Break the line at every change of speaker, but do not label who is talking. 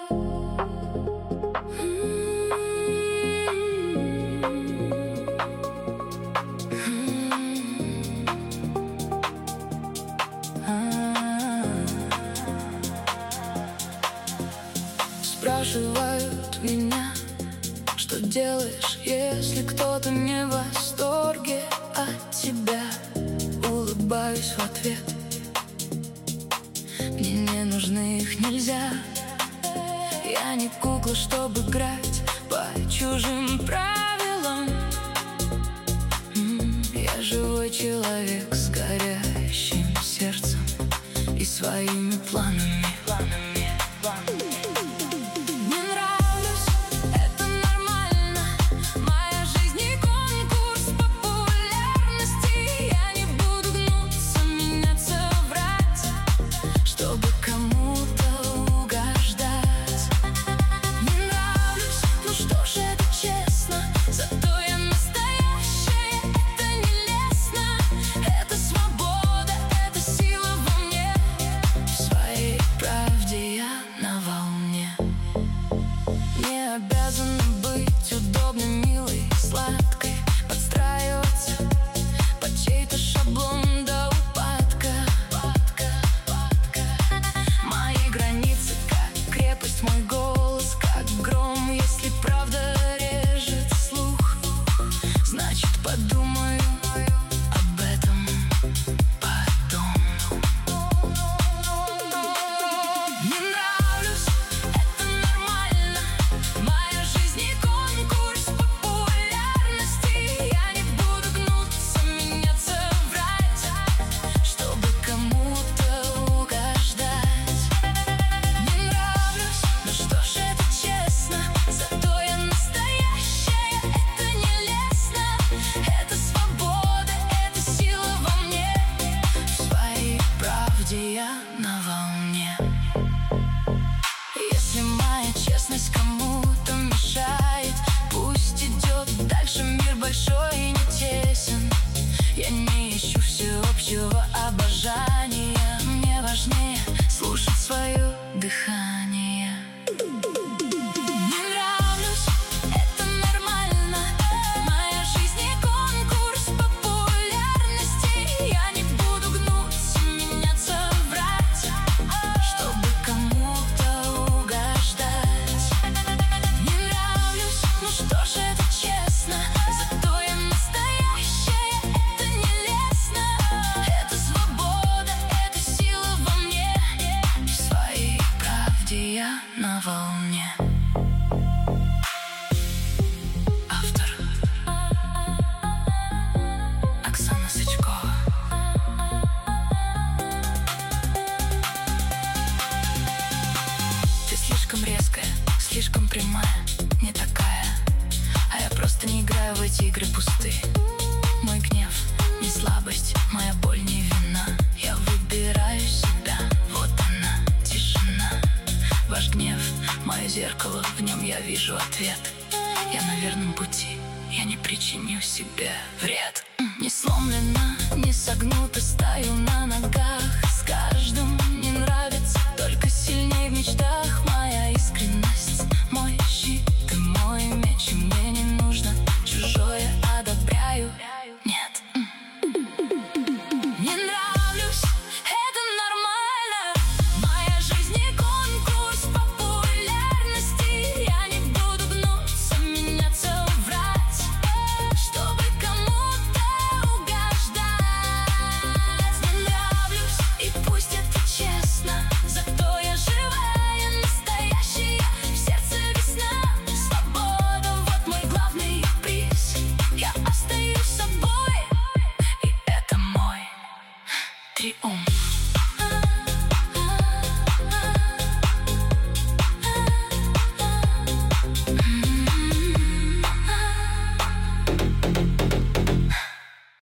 Спрашивают меня, что делаешь, если кто-то не в восторге от тебя. Улыбаюсь в ответ, мне не нужны их нельзя. Я не кукла, чтобы играть по чужим правилам. Я живой человек с горящим сердцем и своими планами. Обязана быть удобной, милой, сладкой, подстраиваться под чей-то шаблон до упадка. Мои границы как крепость, мой голос как гром. Если правда режет слух, значит подумаю об этом потом. Не нравлюсь, это нормально. Моя жизнь не конкурс популярности. Я не буду гнуться, меняться, врать, чтобы кому-то угождать. Не нравлюсь, ну что ж, это честно. Зато я настоящая, это нелестно. Это свобода, это сила во мне. В своей правде я на волне. Если моя честность кому-то мешает, пусть идет дальше, мир большой и не тесен. Я не ищу всеобщего обожания. Мне важнее слушать свое дыхание. Не нравлюсь, это нормально. Моя жизнь не конкурс популярности. Я не буду гнуться, меняться, врать, чтобы кому-то угождать. Не нравлюсь, ну что ж, это честно. Зато я настоящая, это нелестно. Это свобода, это сила во мне. В своей правде я на волне. Автор Оксана Сычкова. Ты слишком резкая, слишком прямая, не такая. А я просто не играю в эти игры пустые. Мой гнев не слабость, моя боль не вина. Я выбираю себя, вот она, тишина. Ваш гнев, мое зеркало, в нем я вижу ответ. Я на верном пути, я не причиню себе вред. Не сломлена, не согнута, стою на ногах. С каждым